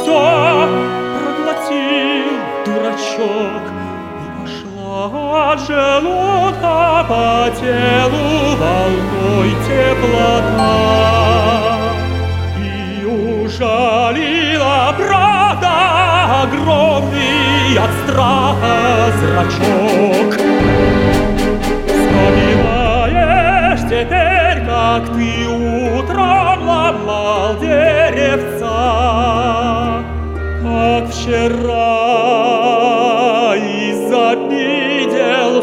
все проглотил дурачок, и пошла от желудка по телу волной теплота. И ужалила правда огромный от страха зрачок. Вспоминаешь теперь, как ты утром ломал деревца, как вчера изобидел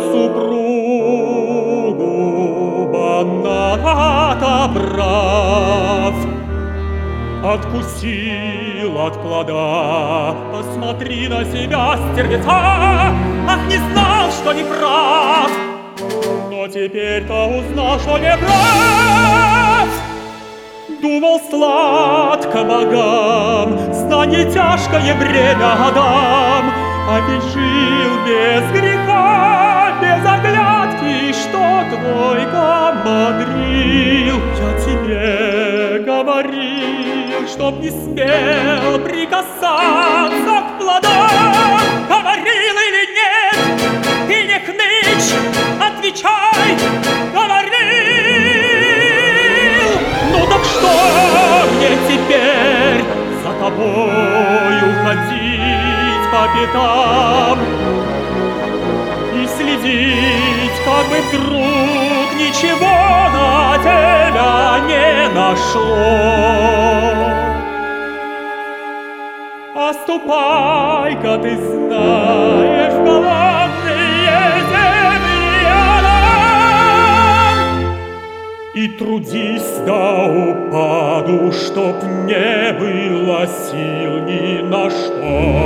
супругу, банан отобрав. Откусил от плода, посмотри на себя, стервеца. Ах, не знал, что не прав, но теперь-то узнал, что не прав. Думал сладко богам, знание тяжкое бремя отдам, а ведь жил без греха, без оглядки, что твой бодрил. Я тебе говорил, чтоб не смел прикасаться к плодам. Говорил или нет, ты не хнычь, отвечай, говорил. Ну так что мне теперь за тобою ходить по пятам и следить, как бы вдруг ничего на тебя не нашло? А ступай-ка, ты знаешь, в голодные земли Адам, и трудись до упаду, чтоб не было сил ни на что.